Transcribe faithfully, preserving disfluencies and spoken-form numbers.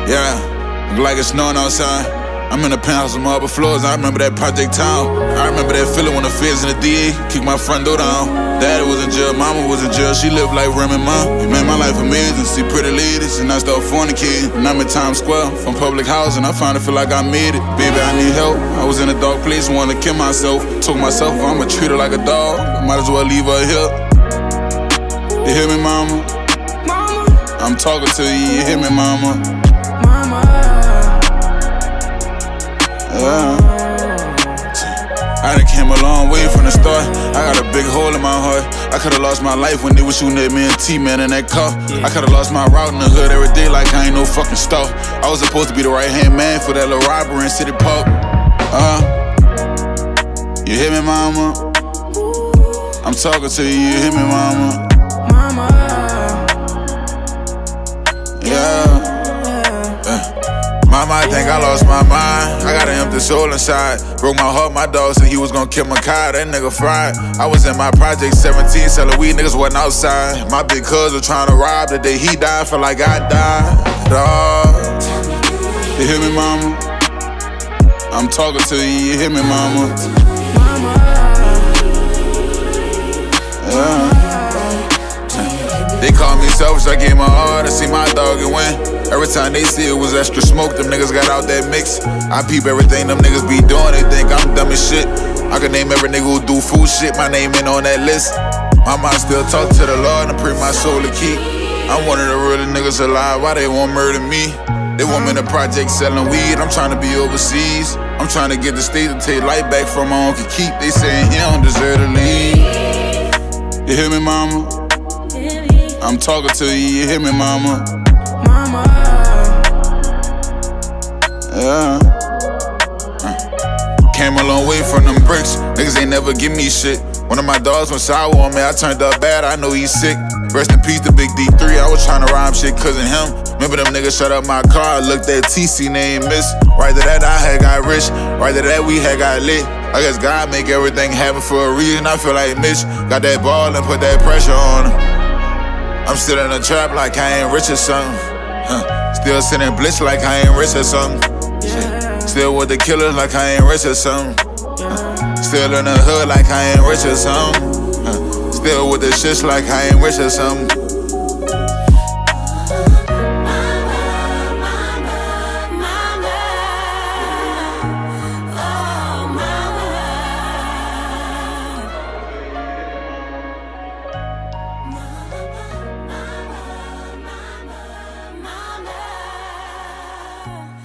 Yeah, look like it's snowing outside. I'm in the penthouse with marble floors. I remember that Project Town. I remember that feeling when the feds and the D A kicked my front door down. Daddy was in jail, mama was in jail. She lived like Remy Ma. It made my life amazing. See pretty ladies and I start fornicating. And I'm in Times Square from public housing. I finally feel like I made it. Baby, I need help. I was in a dark place, wanted to kill myself. Told myself I'ma treat her like a dog. I might as well leave her here. You hear me, mama? Mama. I'm talking to you. You hear me, mama? Mama. Yeah. I done came a long way from the start. I got a big hole in my heart. I could've lost my life when they was shooting at me and T-Man in that car. I could've lost my route in the hood every day like I ain't no fucking star. I was supposed to be the right-hand man for that little robbery in City Park. Uh, you hear me, mama? I'm talking to you, you hear me, mama? Mama. Yeah. Mama, I think I lost my mind. I got an empty soul inside. Broke my heart, my dog said he was gonna kill my car. That nigga fried. I was in my project seventeen, selling weed, niggas wasn't outside. My big cousin trying to rob the day he died, felt like I died. Dog. You hear me, mama? I'm talking to you, you hear me, mama? Yeah. They call me selfish, I gave my heart to see my dog and win. Every time they see it was extra smoke, them niggas got out that mix. I peep everything them niggas be doing, they think I'm dumb as shit. I can name every nigga who do fool shit, my name ain't on that list. My mind still talk to the Lord and pray my soul to keep. I'm one of the realest niggas alive, why they won't murder me? They want me in the project selling weed, I'm trying to be overseas. I'm trying to get the state to take life back from my uncle Keith. They saying he don't deserve to leave. You hear me, mama? I'm talking to you, you hear me, mama? Mama. Yeah. Uh. Came a long way from them bricks. Niggas ain't never give me shit. One of my dogs went sour on me. I turned up bad. I know he's sick. Rest in peace to Big D three. I was trying to rhyme shit cause of him. Remember them niggas shut up my car. I looked at T C, name miss. Right to that I had got rich. Right to that we had got lit. I guess God make everything happen for a reason. I feel like Mitch got that ball and put that pressure on him. I'm still in the trap like I ain't rich or something. Huh. Still sitting blitz like I ain't rich or something. Shit. Still with the killers like I ain't rich or something. Huh. Still in the hood like I ain't rich or something. Huh. Still with the shits like I ain't rich or something. Mama.